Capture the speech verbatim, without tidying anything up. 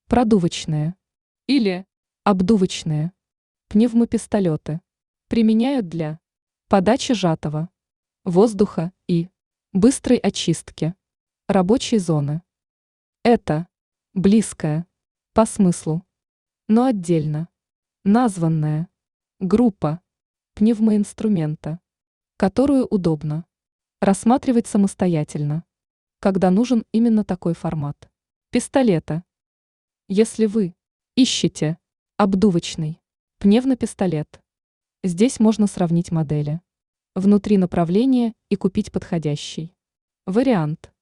Продувочные или обдувочные пневмопистолеты применяют для подачи сжатого воздуха и быстрой очистки рабочей зоны. Это близкая по смыслу, но отдельно названная группа пневмоинструмента, которую удобно рассматривать самостоятельно, когда нужен именно такой формат пистолета. Если вы ищете обдувочный пневмопистолет, здесь можно сравнить модели внутри направления и купить подходящий вариант.